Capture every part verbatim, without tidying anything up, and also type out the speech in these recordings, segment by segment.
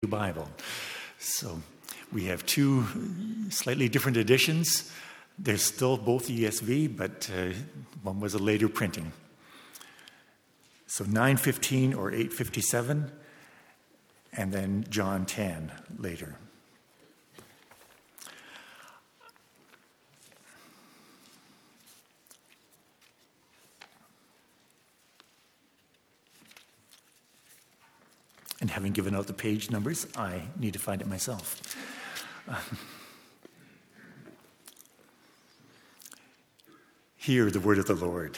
Bible. So we have two slightly different editions. They're still both E S V, but uh, one was a later printing. So nine fifteen or eight fifty-seven, and then John ten later. And having given out the page numbers, I need to find it myself. Uh, hear the word of the Lord.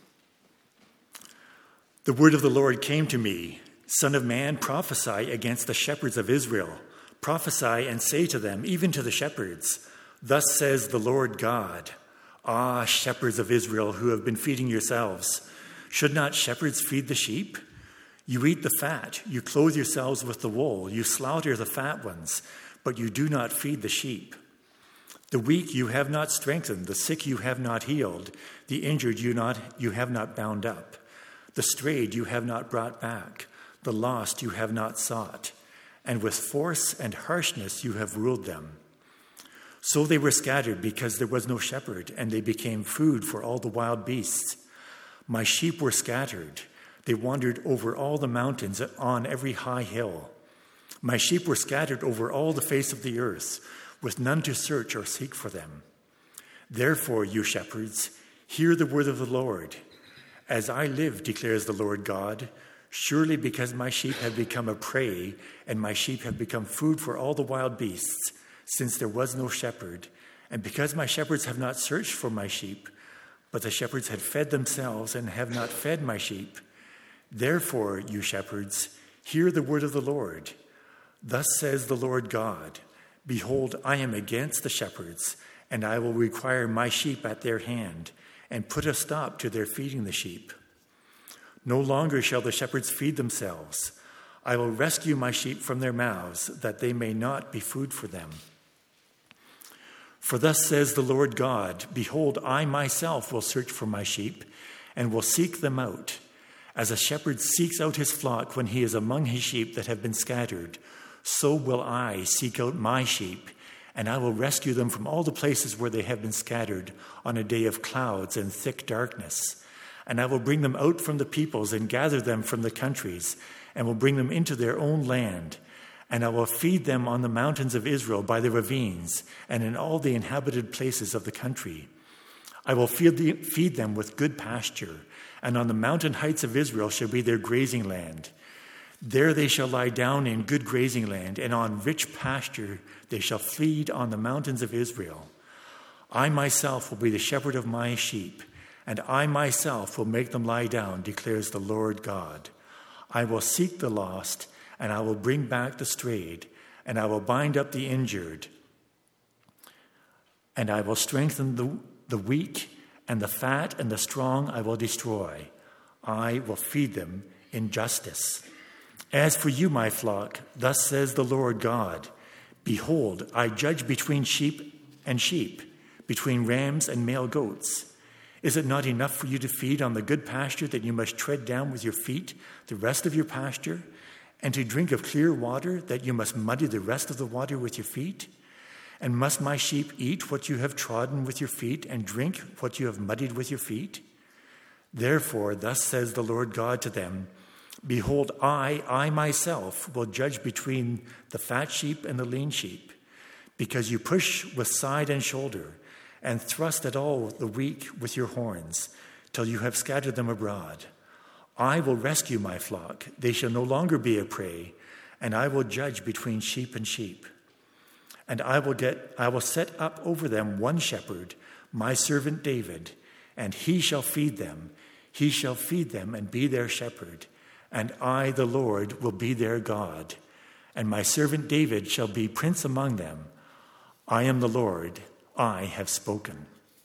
The word of the Lord came to me, Son of man, prophesy against the shepherds of Israel. Prophesy and say to them, even to the shepherds, thus says the Lord God, ah, shepherds of Israel who have been feeding yourselves, should not shepherds feed the sheep? You eat the fat, you clothe yourselves with the wool, you slaughter the fat ones, but you do not feed the sheep. The weak you have not strengthened, the sick you have not healed, the injured you not you have not bound up, the strayed you have not brought back, the lost you have not sought, and with force and harshness you have ruled them. So they were scattered because there was no shepherd, and they became food for all the wild beasts. My sheep were scattered. They wandered over all the mountains on every high hill. My sheep were scattered over all the face of the earth, with none to search or seek for them. Therefore, you shepherds, hear the word of the Lord. As I live, declares the Lord God, surely because my sheep have become a prey, and my sheep have become food for all the wild beasts, since there was no shepherd, and because my shepherds have not searched for my sheep, but the shepherds had fed themselves and have not fed my sheep, therefore, you shepherds, hear the word of the Lord. Thus says the Lord God, behold, I am against the shepherds, and I will require my sheep at their hand, and put a stop to their feeding the sheep. No longer shall the shepherds feed themselves. I will rescue my sheep from their mouths, that they may not be food for them. For thus says the Lord God, behold, I myself will search for my sheep, and will seek them out. As a shepherd seeks out his flock when he is among his sheep that have been scattered, so will I seek out my sheep, and I will rescue them from all the places where they have been scattered on a day of clouds and thick darkness. And I will bring them out from the peoples and gather them from the countries, and will bring them into their own land. And I will feed them on the mountains of Israel by the ravines, and in all the inhabited places of the country. I will feed, the, feed them with good pasture, and on the mountain heights of Israel shall be their grazing land. There they shall lie down in good grazing land, and on rich pasture they shall feed on the mountains of Israel. I myself will be the shepherd of my sheep, and I myself will make them lie down, declares the Lord God. I will seek the lost, and I will bring back the strayed, and I will bind up the injured, and I will strengthen the, the weak, and the fat and the strong I will destroy. I will feed them in justice. As for you, my flock, thus says the Lord God, behold, I judge between sheep and sheep, between rams and male goats. Is it not enough for you to feed on the good pasture that you must tread down with your feet the rest of your pasture, and to drink of clear water that you must muddy the rest of the water with your feet? And must my sheep eat what you have trodden with your feet and drink what you have muddied with your feet? Therefore, thus says the Lord God to them, behold, I, I myself will judge between the fat sheep and the lean sheep, because you push with side and shoulder, and thrust at all the weak with your horns, till you have scattered them abroad. I will rescue my flock. They shall no longer be a prey, and I will judge between sheep and sheep. And I will get, I will set up over them one shepherd, my servant David, and he shall feed them. He shall feed them and be their shepherd. And I, the Lord, will be their God. And my servant David shall be prince among them. I am the Lord, I have spoken.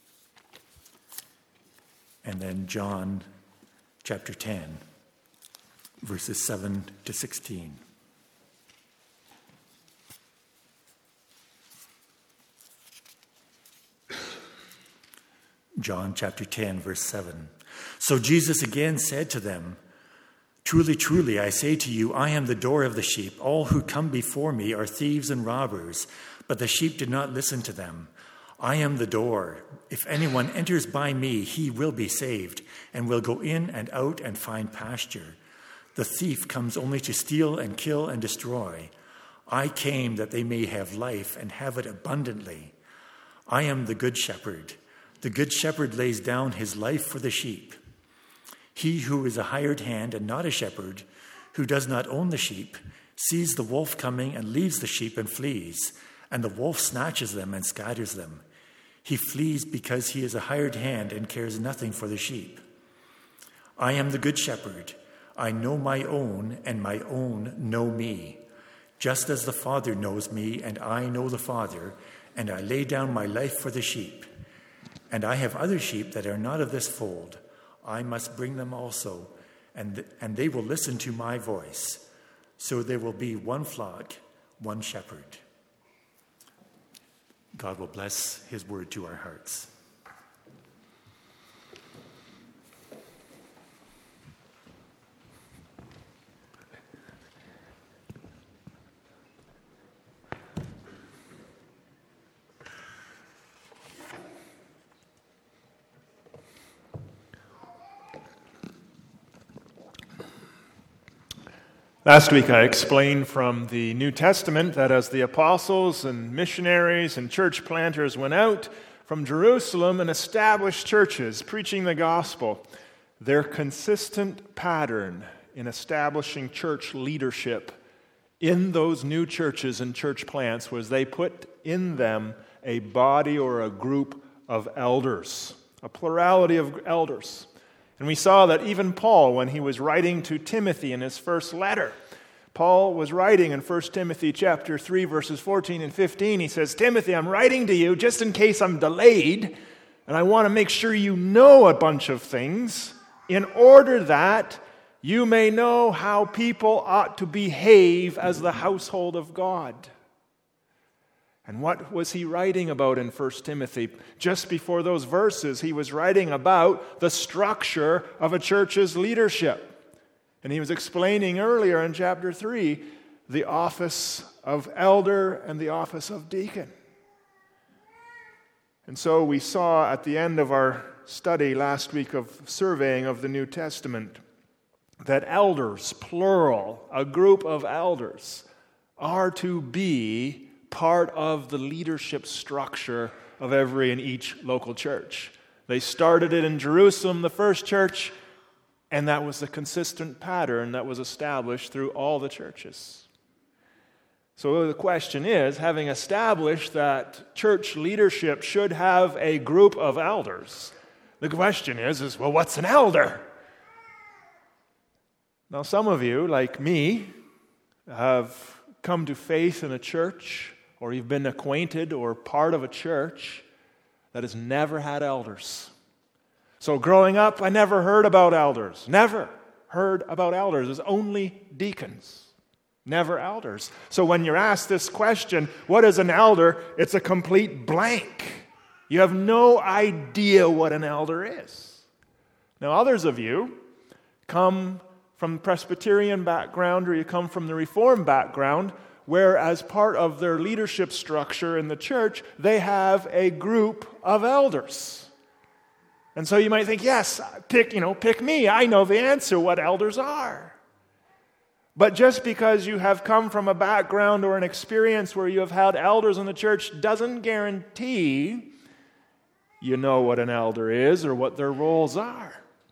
And then John chapter ten, verses seven to sixteen. John chapter ten, verse seven. So Jesus again said to them, Truly, truly, I say to you, I am the door of the sheep. All who come before me are thieves and robbers, but the sheep did not listen to them. I am the door. If anyone enters by me, he will be saved, and will go in and out and find pasture. The thief comes only to steal and kill and destroy. I came that they may have life and have it abundantly. I am the good shepherd. The good shepherd lays down his life for the sheep. He who is a hired hand and not a shepherd, who does not own the sheep, sees the wolf coming and leaves the sheep and flees, and the wolf snatches them and scatters them. He flees because he is a hired hand and cares nothing for the sheep. I am the good shepherd. I know my own, and my own know me. Just as the Father knows me, and I know the Father, and I lay down my life for the sheep. And I have other sheep that are not of this fold. I must bring them also, and, th- and they will listen to my voice. So there will be one flock, one shepherd. God will bless his word to our hearts. Last week I explained from the New Testament that as the apostles and missionaries and church planters went out from Jerusalem and established churches preaching the gospel, their consistent pattern in establishing church leadership in those new churches and church plants was they put in them a body or a group of elders, a plurality of elders. And we saw that even Paul, when he was writing to Timothy in his first letter, Paul was writing in First Timothy chapter three, verses fourteen and fifteen. He says, Timothy, I'm writing to you just in case I'm delayed, and I want to make sure you know a bunch of things in order that you may know how people ought to behave as the household of God. And what was he writing about in First Timothy? Just before those verses, he was writing about the structure of a church's leadership. And he was explaining earlier in chapter three the office of elder and the office of deacon. And so we saw at the end of our study last week of surveying of the New Testament that elders, plural, a group of elders, are to be part of the leadership structure of every and each local church. They started it in Jerusalem, the first church, and that was the consistent pattern that was established through all the churches. So the question is, having established that church leadership should have a group of elders, the question is, is well, what's an elder? Now, some of you, like me, have come to faith in a church, or you've been acquainted or part of a church that has never had elders. So growing up, I never heard about elders. Never heard about elders. There's only deacons, never elders. So when you're asked this question, what is an elder? It's a complete blank. You have no idea what an elder is. Now, others of you come from Presbyterian background or you come from the Reformed background, where as part of their leadership structure in the church, they have a group of elders. And so you might think, yes, pick, you know, pick me. I know the answer, what elders are. But just because you have come from a background or an experience where you have had elders in the church doesn't guarantee you know what an elder is or what their roles are.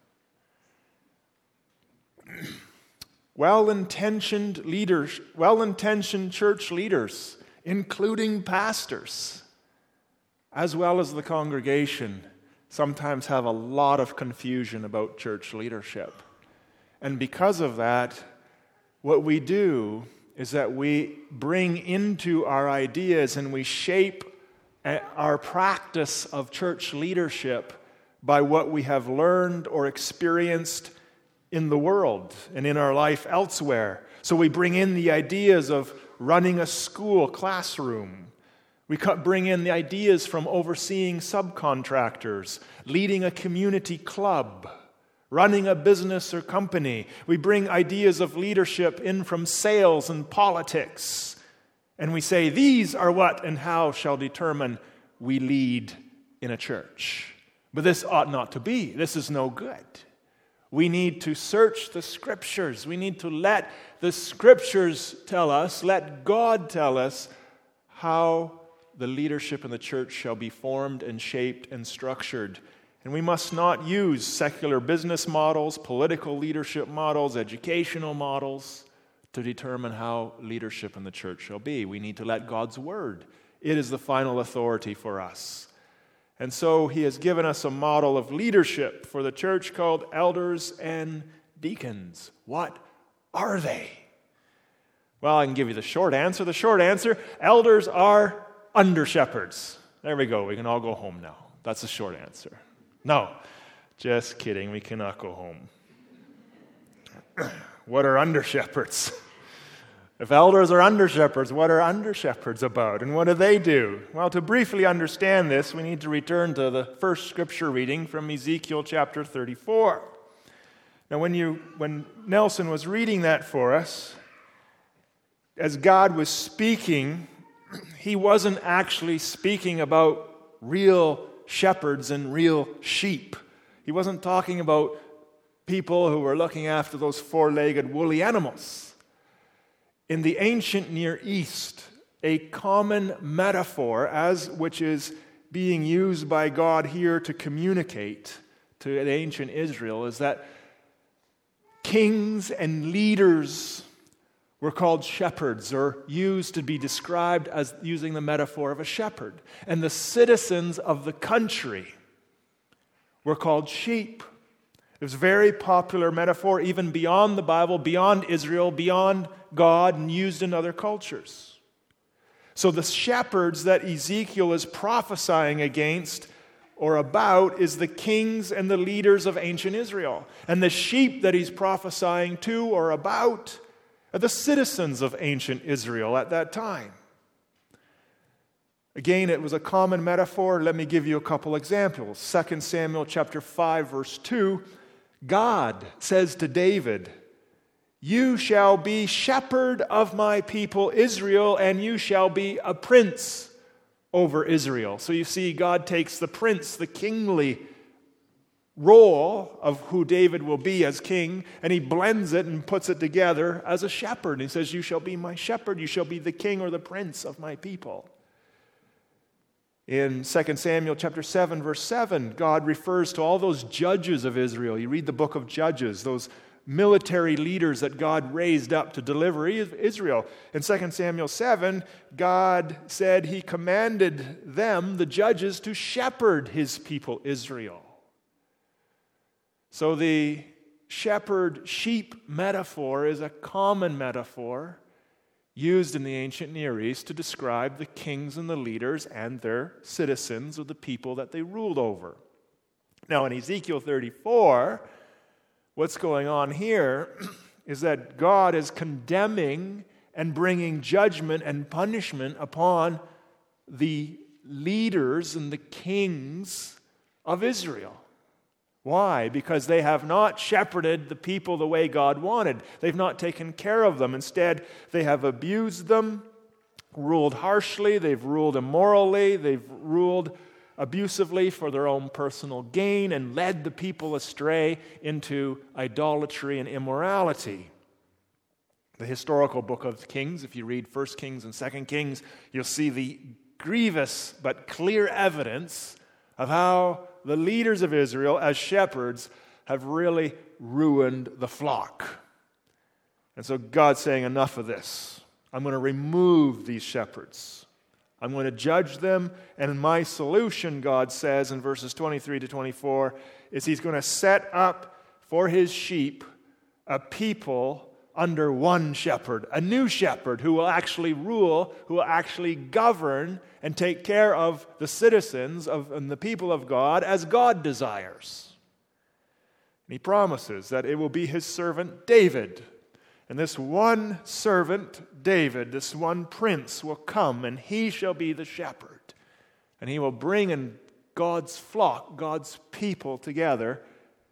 Well-intentioned leaders, well-intentioned church leaders, including pastors, as well as the congregation, sometimes have a lot of confusion about church leadership. And because of that, what we do is that we bring into our ideas and we shape our practice of church leadership by what we have learned or experienced in the world and in our life elsewhere. So we bring in the ideas of running a school classroom. We bring in the ideas from overseeing subcontractors, leading a community club, running a business or company. We bring ideas of leadership in from sales and politics. And we say, these are what and how shall determine we lead in a church. But this ought not to be. This is no good. We need to search the Scriptures. We need to let the Scriptures tell us, let God tell us how the leadership in the church shall be formed and shaped and structured. And we must not use secular business models, political leadership models, educational models to determine how leadership in the church shall be. We need to let God's Word. It is the final authority for us. And so He has given us a model of leadership for the church called elders and deacons. What are they? Well, I can give you the short answer. The short answer, elders are under-shepherds. There we go. We can all go home now. That's the short answer. No, just kidding. We cannot go home. What are under-shepherds? If elders are under-shepherds, what are under-shepherds about? And what do they do? Well, to briefly understand this, we need to return to the first scripture reading from Ezekiel chapter thirty-four. Now, when you when Nelson was reading that for us, as God was speaking, He wasn't actually speaking about real shepherds and real sheep. He wasn't talking about people who were looking after those four-legged woolly animals. In the ancient Near East, a common metaphor, as which is being used by God here to communicate to the ancient Israel, is that kings and leaders were called shepherds, or used to be described as using the metaphor of a shepherd. And the citizens of the country were called sheep. It was a very popular metaphor, even beyond the Bible, beyond Israel, beyond God, and used in other cultures. So the shepherds that Ezekiel is prophesying against or about is the kings and the leaders of ancient Israel. And the sheep that he's prophesying to or about are the citizens of ancient Israel at that time. Again, it was a common metaphor. Let me give you a couple examples. Second Samuel chapter five, verse two, God says to David, "You shall be shepherd of my people Israel, and you shall be a prince over Israel." So you see, God takes the prince, the kingly role of who David will be as king, and he blends it and puts it together as a shepherd. He says, "You shall be my shepherd, you shall be the king or the prince of my people." In Second Samuel chapter seven, verse seven, God refers to all those judges of Israel. You read the book of Judges, those military leaders that God raised up to deliver Israel. In Second Samuel seven, God said he commanded them, the judges, to shepherd his people Israel. So the shepherd-sheep metaphor is a common metaphor used in the ancient Near East to describe the kings and the leaders and their citizens, or the people that they ruled over. Now in Ezekiel thirty-four, what's going on here is that God is condemning and bringing judgment and punishment upon the leaders and the kings of Israel. Why? Because they have not shepherded the people the way God wanted. They've not taken care of them. Instead, they have abused them, ruled harshly, they've ruled immorally, they've ruled abusively for their own personal gain, and led the people astray into idolatry and immorality. The historical book of Kings, if you read First Kings and Second Kings, you'll see the grievous but clear evidence of how the leaders of Israel as shepherds have really ruined the flock. And so God's saying, enough of this. I'm going to remove these shepherds. I'm going to judge them, and my solution, God says in verses twenty-three to twenty-four, is he's going to set up for his sheep a people under one shepherd, a new shepherd who will actually rule, who will actually govern and take care of the citizens of, and the people of God as God desires. And he promises that it will be his servant David. And this one servant, David, this one prince will come, and he shall be the shepherd. And he will bring in God's flock, God's people together,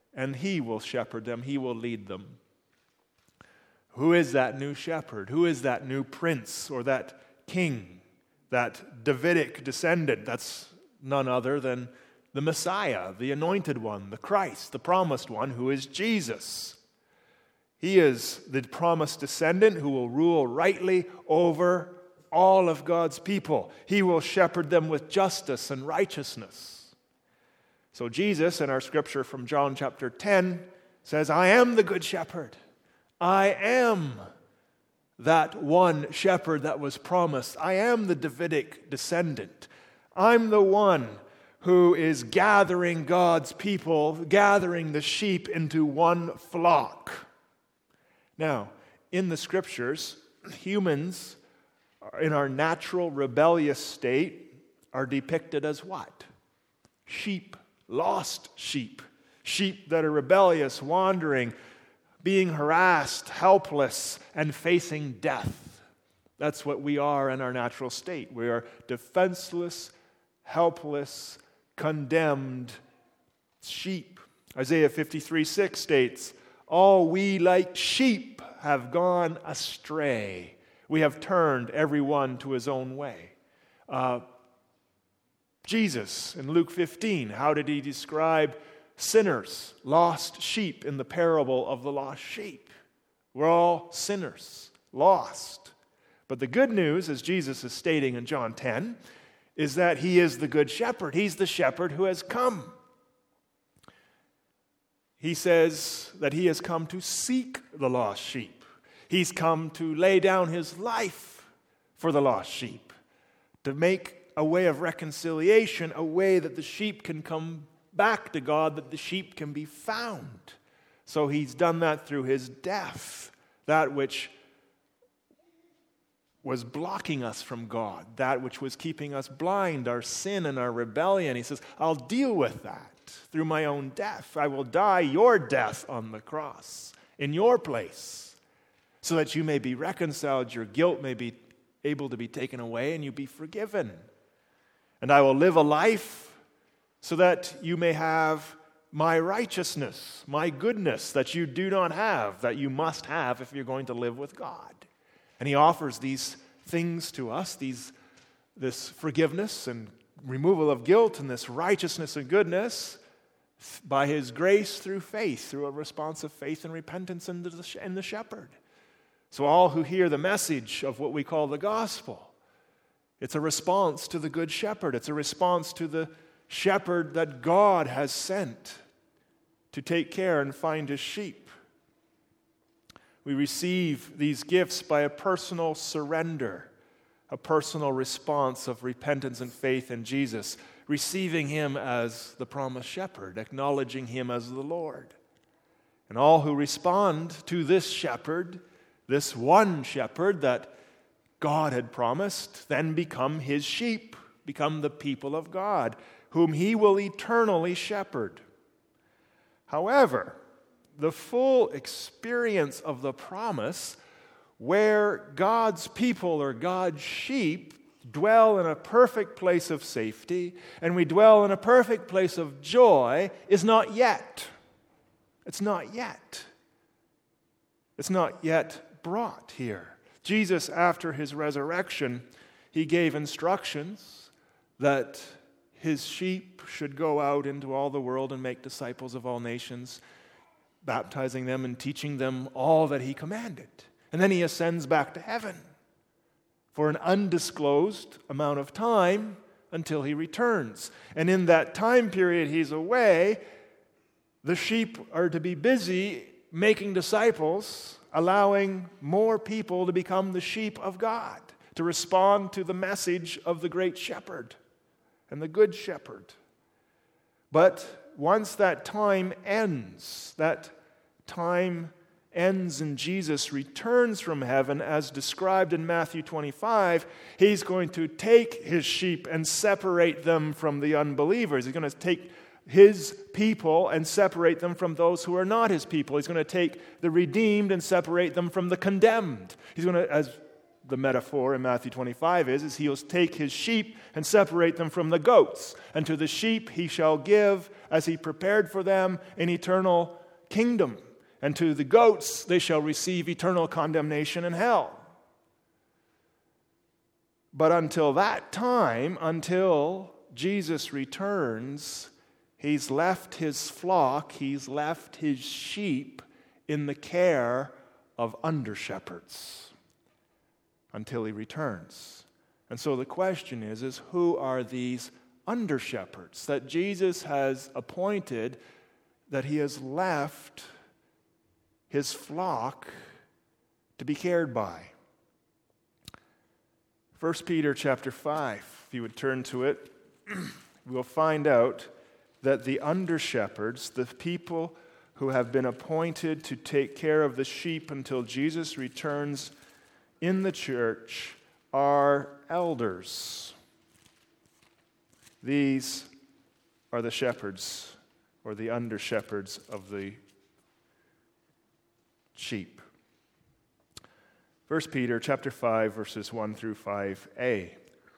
and he will shepherd them, he will lead them. Who is that new shepherd? Who is that new prince or that king, that Davidic descendant? That's none other than the Messiah, the anointed one, the Christ, the promised one, who is Jesus. He is the promised descendant who will rule rightly over all of God's people. He will shepherd them with justice and righteousness. So Jesus, in our scripture from John chapter ten, says, I am the good shepherd. I am that one shepherd that was promised. I am the Davidic descendant. I'm the one who is gathering God's people, gathering the sheep into one flock. Now, in the scriptures, humans in our natural rebellious state are depicted as what? Sheep, lost sheep. Sheep that are rebellious, wandering, being harassed, helpless, and facing death. That's what we are in our natural state. We are defenseless, helpless, condemned sheep. Isaiah fifty-three six states, all we like sheep have gone astray. We have turned every one to his own way. Uh, Jesus, in Luke fifteen, how did he describe sinners, lost sheep in the parable of the lost sheep? We're all sinners, lost. But the good news, as Jesus is stating in John ten, is that he is the good shepherd. He's the shepherd who has come. He says that he has come to seek the lost sheep. He's come to lay down his life for the lost sheep, to make a way of reconciliation, a way that the sheep can come back to God, that the sheep can be found. So he's done that through his death, that which was blocking us from God, that which was keeping us blind, our sin and our rebellion. He says, I'll deal with that through my own death. I will die your death on the cross in your place so that you may be reconciled, your guilt may be able to be taken away, and you be forgiven. And I will live a life so that you may have my righteousness, my goodness that you do not have, that you must have if you're going to live with God. And he offers these things to us, these, this forgiveness and removal of guilt and this righteousness and goodness by his grace through faith, through a response of faith and repentance in the, in the shepherd. So all who hear the message of what we call the gospel, it's a response to the good shepherd. It's a response to the shepherd that God has sent to take care and find his sheep. We receive these gifts by a personal surrender, a personal response of repentance and faith in Jesus, receiving him as the promised shepherd, acknowledging him as the Lord. And all who respond to this shepherd, this one shepherd that God had promised, then become his sheep, become the people of God, whom he will eternally shepherd. However, the full experience of the promise, where God's people or God's sheep dwell in a perfect place of safety and we dwell in a perfect place of joy, is not yet. It's not yet. It's not yet brought here. Jesus, after his resurrection, he gave instructions that his sheep should go out into all the world and make disciples of all nations, baptizing them and teaching them all that he commanded. And then he ascends back to heaven for an undisclosed amount of time until he returns. And in that time period he's away, the sheep are to be busy making disciples, allowing more people to become the sheep of God, to respond to the message of the great shepherd and the good shepherd. But once that time ends, that time ends and Jesus returns from heaven as described in Matthew twenty-five, he's going to take his sheep and separate them from the unbelievers. He's going to take his people and separate them from those who are not his people. He's going to take the redeemed and separate them from the condemned. He's going to, as the metaphor in Matthew twenty-five is, is he'll take his sheep and separate them from the goats. And to the sheep he shall give, as he prepared for them, an eternal kingdom. And to the goats they shall receive eternal condemnation in hell. But until that time, until Jesus returns, he's left his flock, he's left his sheep in the care of under-shepherds until he returns. And so the question is, is who are these under-shepherds that Jesus has appointed, that he has left his flock to be cared by? First Peter chapter five, if you would turn to it, we'll find out that the under-shepherds, the people who have been appointed to take care of the sheep until Jesus returns in the church, are elders. These are the shepherds, or the under-shepherds of the sheep. First Peter chapter five, verses one through five a.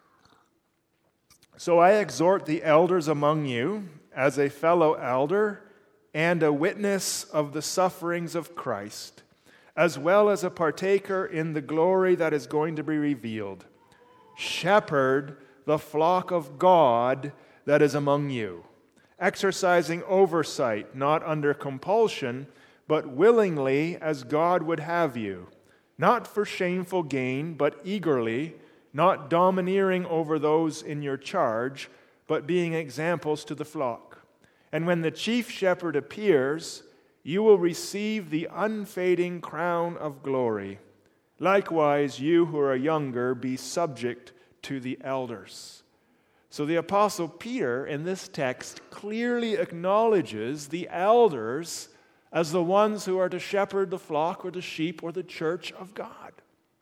So I exhort the elders among you, as a fellow elder and a witness of the sufferings of Christ, as well as a partaker in the glory that is going to be revealed. Shepherd the flock of God that is among you, exercising oversight, not under compulsion, but willingly as God would have you, not for shameful gain, but eagerly, not domineering over those in your charge, but being examples to the flock. And when the chief shepherd appears, you will receive the unfading crown of glory. Likewise, you who are younger, be subject to the elders. So the Apostle Peter, in this text, clearly acknowledges the elders as the ones who are to shepherd the flock or the sheep or the church of God.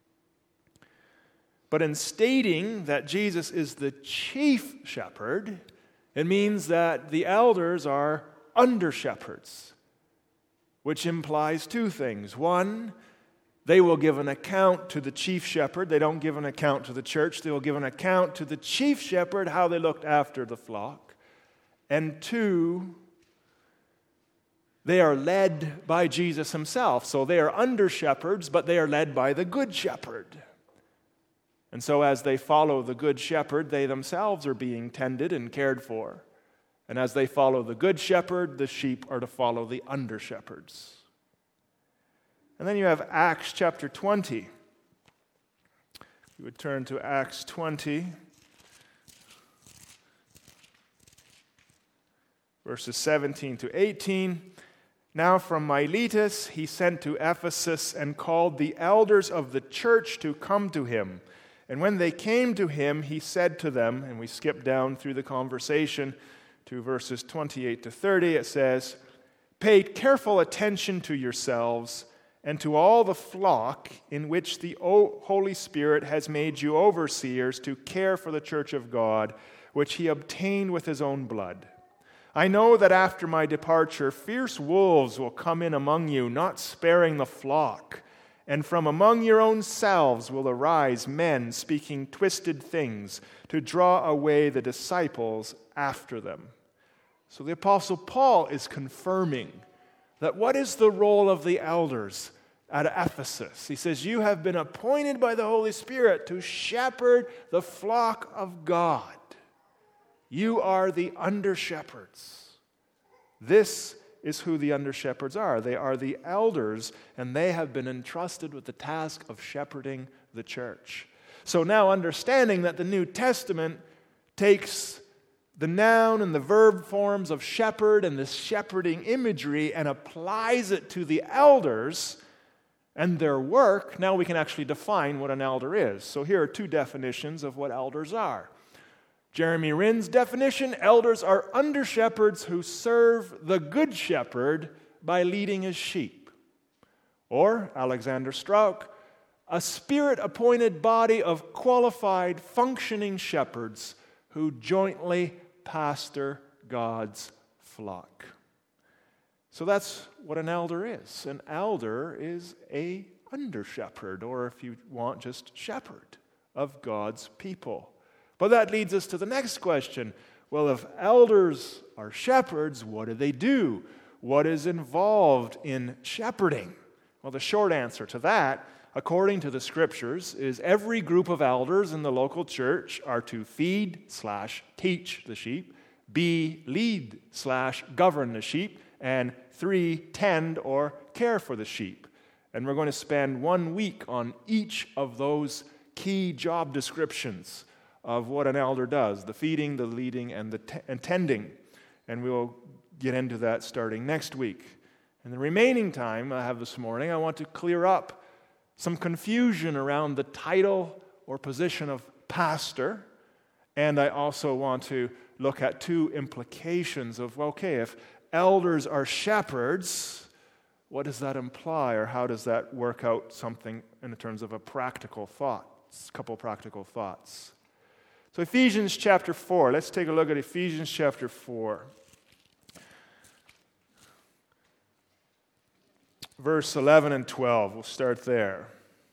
But in stating that Jesus is the chief shepherd, it means that the elders are under-shepherds, which implies two things. One, they will give an account to the chief shepherd. They don't give an account to the church. They will give an account to the chief shepherd how they looked after the flock. And two, they are led by Jesus himself. So they are under-shepherds, but they are led by the good shepherd. And so as they follow the good shepherd, they themselves are being tended and cared for. And as they follow the good shepherd, the sheep are to follow the under-shepherds. And then you have Acts chapter twenty. We would turn to Acts twenty, verses seventeen to eighteen. Now from Miletus he sent to Ephesus and called the elders of the church to come to him. And when they came to him, he said to them, and we skip down through the conversation to verses twenty-eight to thirty, it says, "Pay careful attention to yourselves and to all the flock in which the Holy Spirit has made you overseers to care for the church of God, which he obtained with his own blood. I know that after my departure, fierce wolves will come in among you, not sparing the flock. And from among your own selves will arise men speaking twisted things to draw away the disciples after them." So the Apostle Paul is confirming that what is the role of the elders at Ephesus? He says, you have been appointed by the Holy Spirit to shepherd the flock of God. You are the under-shepherds. This is who the under-shepherds are. They are the elders, and they have been entrusted with the task of shepherding the church. So now understanding that the New Testament takes the noun and the verb forms of shepherd and the shepherding imagery and applies it to the elders and their work, now we can actually define what an elder is. So here are two definitions of what elders are. Jeremy Rinn's definition: elders are under-shepherds who serve the good shepherd by leading his sheep. Or, Alexander Strauch, a spirit-appointed body of qualified, functioning shepherds who jointly pastor God's flock. So that's what an elder is. An elder is a under shepherd, or if you want, just shepherd of God's people. But that leads us to the next question. Well, if elders are shepherds, what do they do? What is involved in shepherding? Well, the short answer to that, according to the Scriptures, is every group of elders in the local church are to feed slash teach the sheep, B, lead slash govern the sheep, and three, tend or care for the sheep. And we're going to spend one week on each of those key job descriptions of what an elder does, the feeding, the leading, and the t- and tending. And we will get into that starting next week. In the remaining time I have this morning, I want to clear up some confusion around the title or position of pastor. And I also want to look at two implications of, okay, if elders are shepherds, what does that imply, or how does that work out something in terms of a practical thought? A couple practical thoughts. So Ephesians chapter four, let's take a look at Ephesians chapter four. Verse eleven and twelve, we'll start there.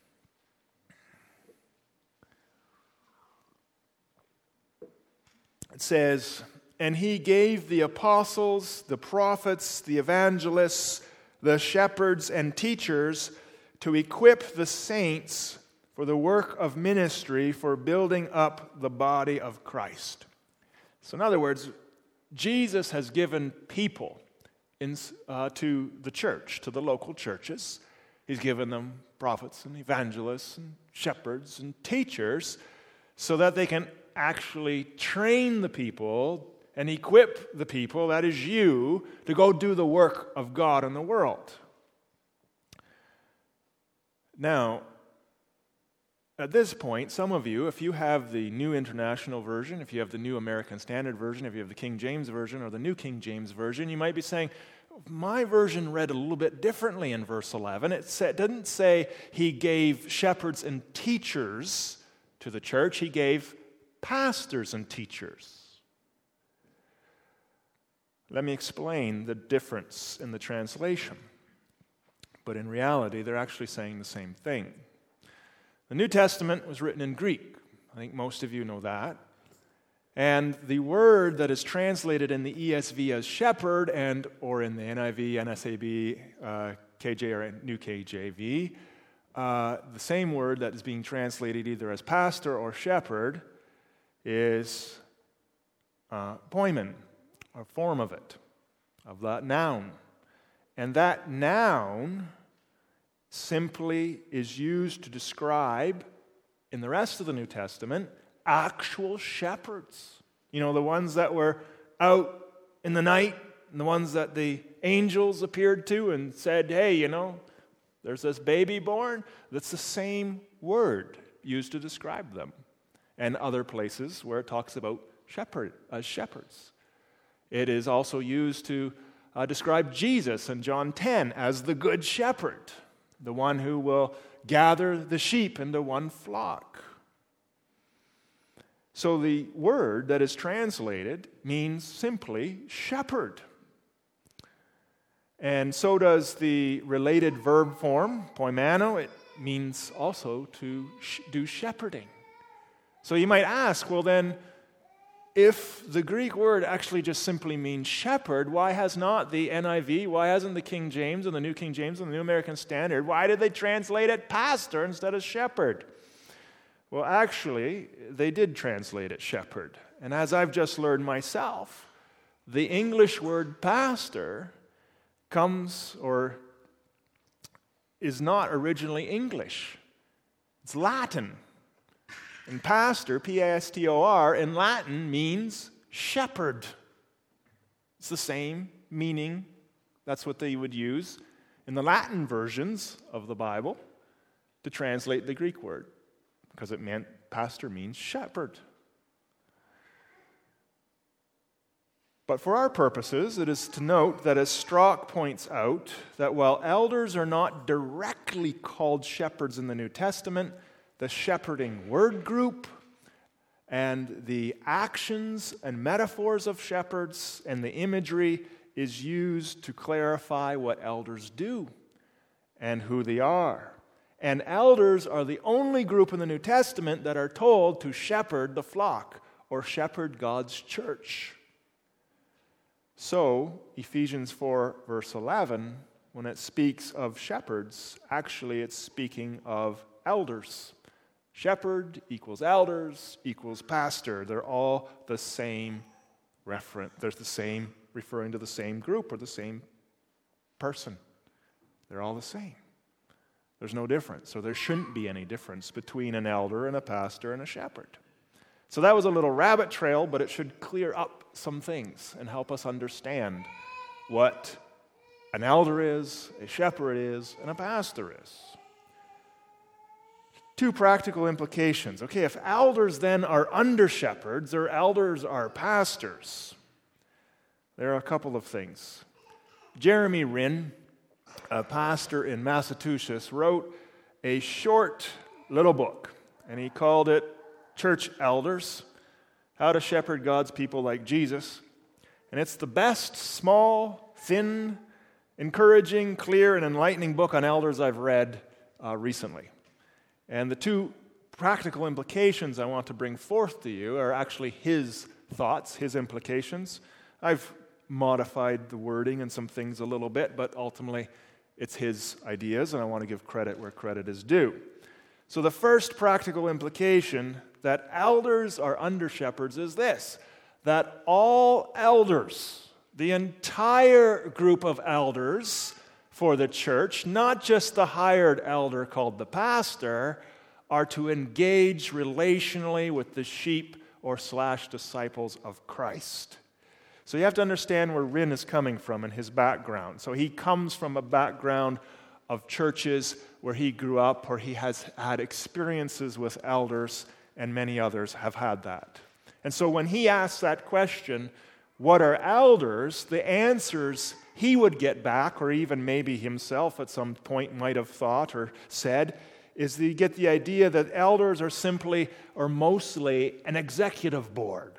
It says, "And he gave the apostles, the prophets, the evangelists, the shepherds and teachers to equip the saints for the work of ministry, for building up the body of Christ." So in other words, Jesus has given people in, uh, to the church, to the local churches. He's given them prophets and evangelists and shepherds and teachers so that they can actually train the people and equip the people, that is you, to go do the work of God in the world. Now, at this point, some of you, if you have the New International Version, if you have the New American Standard Version, if you have the King James Version or the New King James Version, you might be saying, my version read a little bit differently in verse eleven. It said, didn't say he gave shepherds and teachers to the church. He gave pastors and teachers. Let me explain the difference in the translation. But in reality, they're actually saying the same thing. The New Testament was written in Greek. I think most of you know that. And the word that is translated in the E S V as shepherd, and or in the N I V, N S A B, uh, K J, or New K J V, uh, the same word that is being translated either as pastor or shepherd is uh, poimen, a form of it, of that noun. And that noun simply is used to describe, in the rest of the New Testament, actual shepherds. You know, the ones that were out in the night, and the ones that the angels appeared to and said, hey, you know, there's this baby born. That's the same word used to describe them. And other places where it talks about shepherd as shepherds. It is also used to uh, describe Jesus in John ten as the good shepherd, the one who will gather the sheep into one flock. So the word that is translated means simply shepherd. And so does the related verb form, poimano. It means also to sh- do shepherding. So you might ask, well then, if the Greek word actually just simply means shepherd, why has not the N I V, why hasn't the King James and the New King James and the New American Standard, why did they translate it pastor instead of shepherd? Well, actually, they did translate it shepherd. And as I've just learned myself, the English word pastor comes or is not originally English. It's Latin. And pastor, P A S T O R, in Latin means shepherd. It's the same meaning. That's what they would use in the Latin versions of the Bible to translate the Greek word, because it meant, pastor means shepherd. But for our purposes, it is to note that as Strauch points out, that while elders are not directly called shepherds in the New Testament, the shepherding word group and the actions and metaphors of shepherds and the imagery is used to clarify what elders do and who they are. And elders are the only group in the New Testament that are told to shepherd the flock or shepherd God's church. So, Ephesians four, verse eleven, when it speaks of shepherds, actually it's speaking of elders. Shepherd equals elders equals pastor. They're all the same reference. There's the same, referring to the same group or the same person. They're all the same. There's no difference. So there shouldn't be any difference between an elder and a pastor and a shepherd. So that was a little rabbit trail, but it should clear up some things and help us understand what an elder is, a shepherd is, and a pastor is. Two practical implications. Okay, if elders then are under shepherds or elders are pastors, there are a couple of things. Jeremy Rinn, a pastor in Massachusetts, wrote a short little book, and he called it Church Elders, How to Shepherd God's People Like Jesus. And it's the best, small, thin, encouraging, clear, and enlightening book on elders I've read uh, recently. And the two practical implications I want to bring forth to you are actually his thoughts, his implications. I've modified the wording and some things a little bit, but ultimately it's his ideas, and I want to give credit where credit is due. So the first practical implication that elders are under shepherds is this, that all elders, the entire group of elders for the church, not just the hired elder called the pastor, are to engage relationally with the sheep or slash disciples of Christ. So you have to understand where Rinn is coming from in his background. So he comes from a background of churches where he grew up, where he has had experiences with elders, and many others have had that. And so when he asks that question, what are elders? The answers he would get back, or even maybe himself at some point might have thought or said, is that you get the idea that elders are simply or mostly an executive board.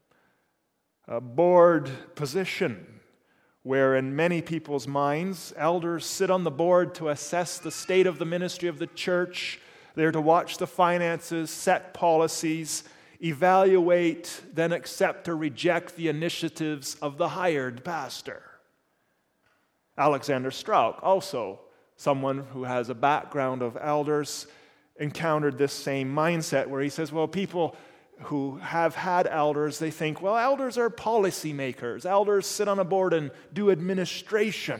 A board position where in many people's minds, elders sit on the board to assess the state of the ministry of the church. They're to watch the finances, set policies, evaluate, then accept or reject the initiatives of the hired pastor. Alexander Strauch, also someone who has a background of elders, encountered this same mindset where he says, well, people who have had elders, they think, well, elders are policymakers. Elders sit on a board and do administration.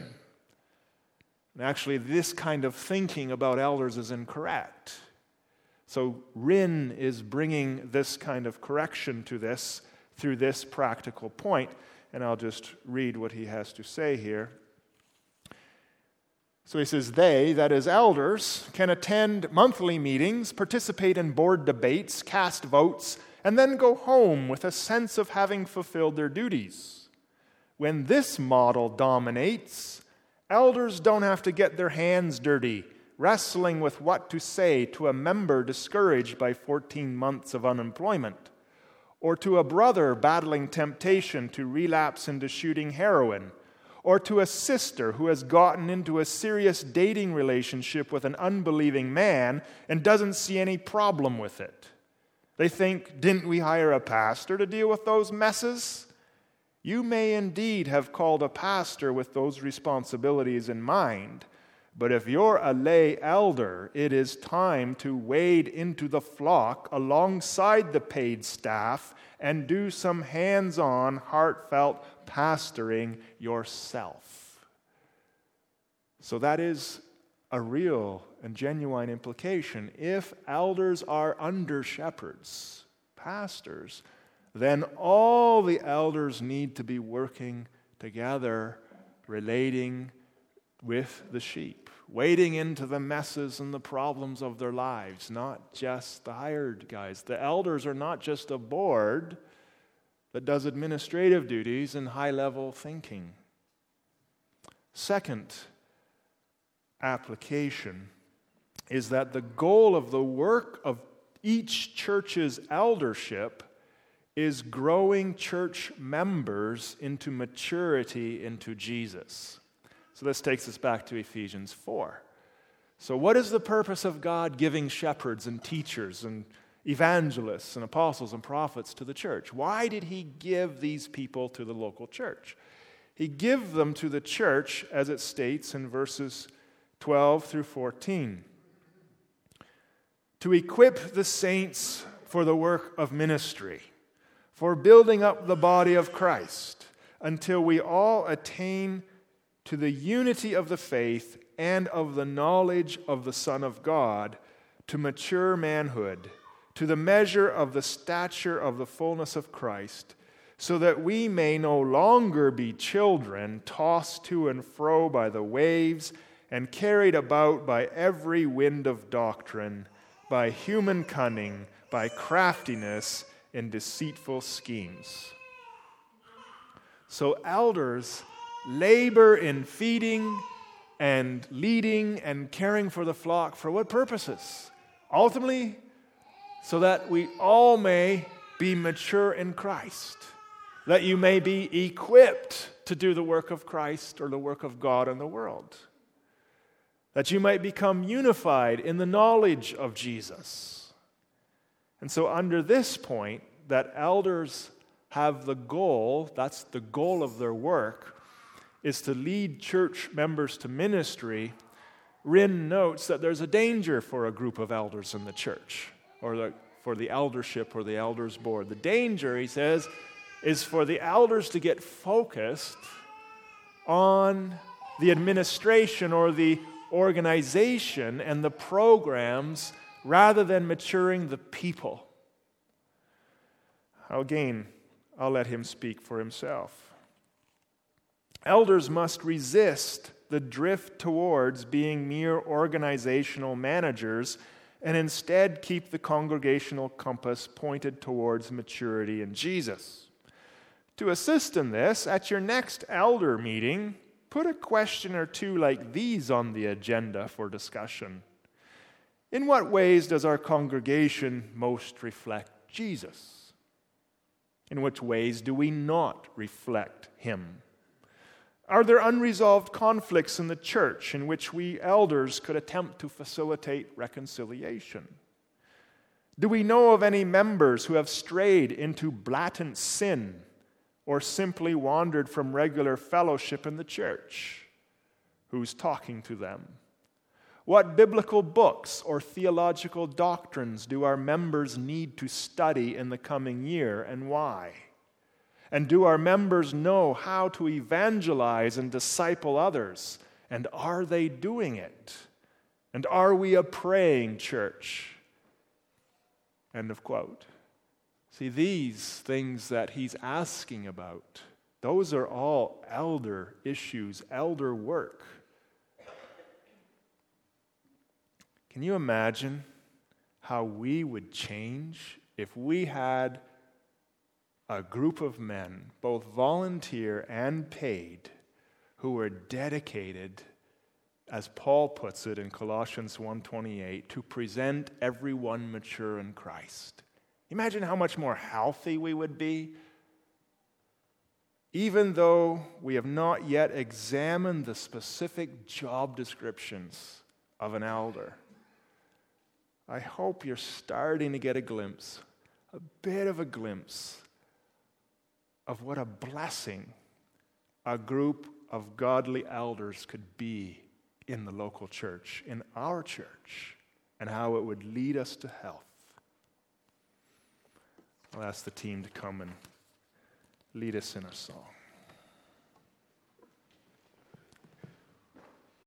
And actually, this kind of thinking about elders is incorrect. So Rinn is bringing this kind of correction to this through this practical point. And I'll just read what he has to say here. So he says, they, that is elders, can attend monthly meetings, participate in board debates, cast votes, and then go home with a sense of having fulfilled their duties. When this model dominates, elders don't have to get their hands dirty, wrestling with what to say to a member discouraged by fourteen months of unemployment, or to a brother battling temptation to relapse into shooting heroin, or to a sister who has gotten into a serious dating relationship with an unbelieving man and doesn't see any problem with it. They think, didn't we hire a pastor to deal with those messes? You may indeed have called a pastor with those responsibilities in mind, but if you're a lay elder, it is time to wade into the flock alongside the paid staff and do some hands-on, heartfelt pastoring yourself. So that is a real and genuine implication. If elders are under shepherds, pastors, then all the elders need to be working together, relating with the sheep, wading into the messes and the problems of their lives, not just the hired guys. The elders are not just a board that does administrative duties and high-level thinking. Second application is that the goal of the work of each church's eldership is growing church members into maturity into Jesus. So this takes us back to Ephesians four. So what is the purpose of God giving shepherds and teachers and evangelists and apostles and prophets to the church? Why did he give these people to the local church? He gave them to the church, as it states in verses twelve through fourteen, to equip the saints for the work of ministry, for building up the body of Christ, until we all attain to the unity of the faith and of the knowledge of the Son of God, to mature manhood, to the measure of the stature of the fullness of Christ, so that we may no longer be children, tossed to and fro by the waves and carried about by every wind of doctrine, by human cunning, by craftiness in deceitful schemes. So elders labor in feeding and leading and caring for the flock for what purposes? Ultimately, so that we all may be mature in Christ, that you may be equipped to do the work of Christ or the work of God in the world, that you might become unified in the knowledge of Jesus. And so under this point, that elders have the goal, that's the goal of their work, is to lead church members to ministry. Rinn notes that there's a danger for a group of elders in the church, or the, for the eldership or the elders board. The danger, he says, is for the elders to get focused on the administration or the organization and the programs rather than maturing the people. Again, I'll let him speak for himself. Elders must resist the drift towards being mere organizational managers and instead keep the congregational compass pointed towards maturity in Jesus. To assist in this, at your next elder meeting, put a question or two like these on the agenda for discussion. In what ways does our congregation most reflect Jesus? In which ways do we not reflect him? Are there unresolved conflicts in the church in which we elders could attempt to facilitate reconciliation? Do we know of any members who have strayed into blatant sin or simply wandered from regular fellowship in the church? Who's talking to them? What biblical books or theological doctrines do our members need to study in the coming year, and why? And do our members know how to evangelize and disciple others? And are they doing it? And are we a praying church? End of quote. See, these things that he's asking about, those are all elder issues, elder work. Can you imagine how we would change if we had a group of men, both volunteer and paid, who were dedicated, as Paul puts it in Colossians one twenty-eight, to present everyone mature in Christ? Imagine how much more healthy we would be, even though we have not yet examined the specific job descriptions of an elder. I hope you're starting to get a glimpse, a bit of a glimpse, of what a blessing a group of godly elders could be in the local church, in our church, and how it would lead us to health. I'll ask the team to come and lead us in a song.